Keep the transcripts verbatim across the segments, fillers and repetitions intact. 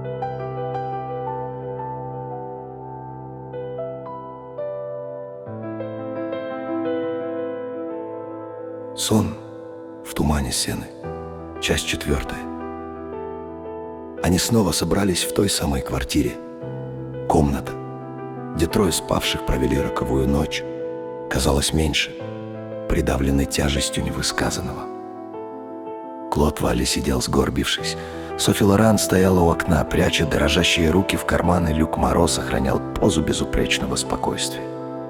Сон в тумане сены. Часть четвертая. Они снова собрались в той самой квартире. Комната, где трое спавших провели роковую ночь, казалось меньше, придавленной тяжестью невысказанного. Клод Валли сидел сгорбившись. Софи Лоран стояла у окна, пряча дрожащие руки в карманы. Люк Моро сохранял позу безупречного спокойствия.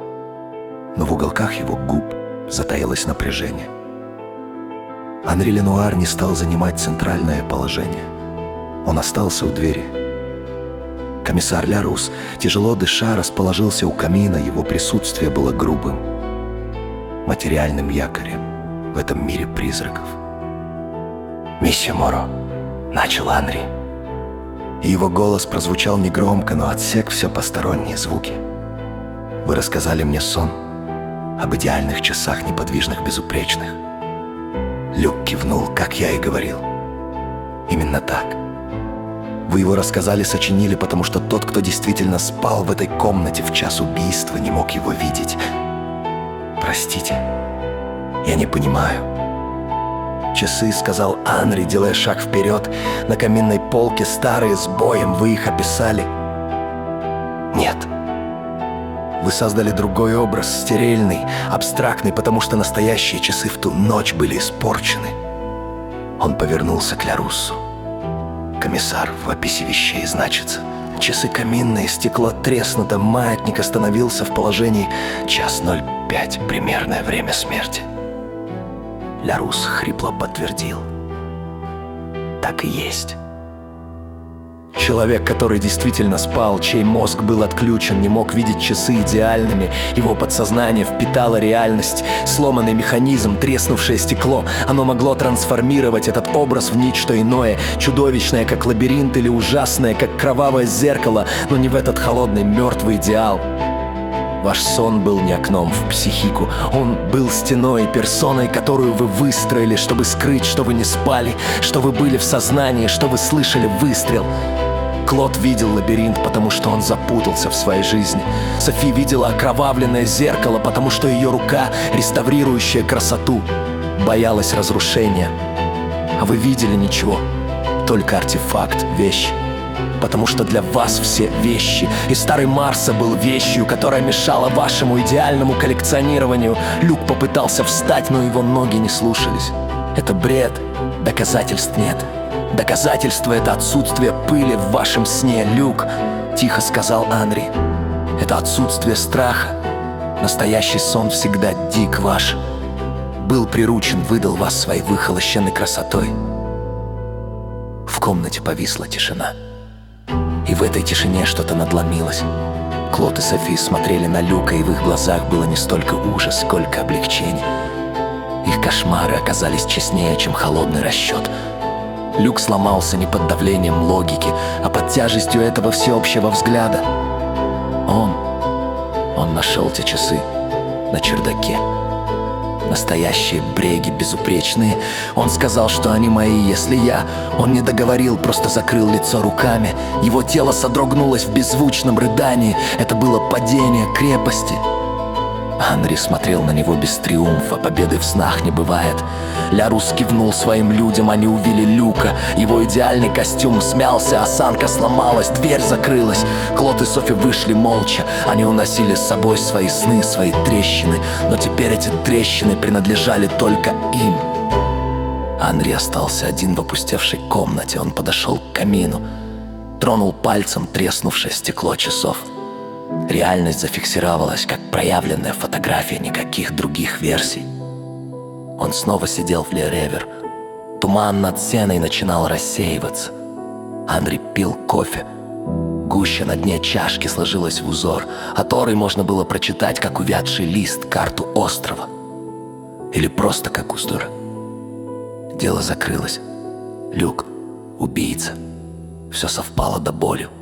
Но в уголках его губ затаилось напряжение. Анри Ленуар не стал занимать центральное положение. Он остался у двери. Комиссар Лярус, тяжело дыша, расположился у камина. Его присутствие было грубым, материальным якорем в этом мире призраков. «Месье Моро», — начал Анри. И его голос прозвучал негромко, но отсек все посторонние звуки. «Вы рассказали мне сон об идеальных часах, неподвижных, безупречных». Люк кивнул, как я и говорил. Именно так. Вы его рассказали, сочинили, потому что тот, кто действительно спал в этой комнате в час убийства, не мог его видеть. Простите, я не понимаю. «Часы», — сказал Анри, делая шаг вперед. «На каминной полке старые, с боем, вы их описали». «Нет. Вы создали другой образ, стерильный, абстрактный, потому что настоящие часы в ту ночь были испорчены». Он повернулся к Ляруссу. «Комиссар, в описи вещей значится. Часы каминные, стекло треснуто, маятник остановился в положении час ноль пять, примерное время смерти». Лярус хрипло подтвердил. «Так и есть». Человек, который действительно спал, чей мозг был отключен, не мог видеть часы идеальными. Его подсознание впитало реальность, сломанный механизм, треснувшее стекло. Оно могло трансформировать этот образ в нечто иное, чудовищное, как лабиринт, или ужасное, как кровавое зеркало, но не в этот холодный, мертвый идеал. Ваш сон был не окном в психику. Он был стеной, персоной, которую вы выстроили, чтобы скрыть, что вы не спали, что вы были в сознании, что вы слышали выстрел. Клод видел лабиринт, потому что он запутался в своей жизни. Софи видела окровавленное зеркало, потому что ее рука, реставрирующая красоту, боялась разрушения. А вы видели ничего, только артефакт, вещь. Потому что для вас все вещи. И старый Марса был вещью, которая мешала вашему идеальному коллекционированию. Люк попытался встать, но его ноги не слушались. Это бред. Доказательств нет. Доказательство — это отсутствие пыли в вашем сне, Люк, тихо сказал Анри. Это отсутствие страха. Настоящий сон всегда дик ваш. Был приручен, выдал вас своей выхолощенной красотой. В комнате повисла тишина. И в этой тишине что-то надломилось. Клод и Софи смотрели на Люка, и в их глазах было не столько ужас, сколько облегчение. Их кошмары оказались честнее, чем холодный расчет. Люк сломался не под давлением логики, а под тяжестью этого всеобщего взгляда. Он, он нашел те часы на чердаке. Настоящие бреги, безупречные. Он сказал, что они мои, если я... Он не договорил, просто закрыл лицо руками. Его тело содрогнулось в беззвучном рыдании. Это было падение крепости. Анри смотрел на него без триумфа. Победы в снах не бывает. Лярус кивнул своим людям, они увели Люка. Его идеальный костюм смялся, осанка сломалась, дверь закрылась. Клод и Софи вышли молча. Они уносили с собой свои сны, свои трещины. Но теперь эти трещины принадлежали только им. Анри остался один в опустевшей комнате. Он подошел к камину, тронул пальцем треснувшее стекло часов. Реальность зафиксировалась, как проявленная фотография, никаких других версий. Он снова сидел в Ле-Ревер. Туман над сеной начинал рассеиваться. Анри пил кофе. Гуща на дне чашки сложилась в узор, который можно было прочитать, как увядший лист, карту острова. Или просто как узор. Дело закрылось. Люк — убийца. Все совпало до боли.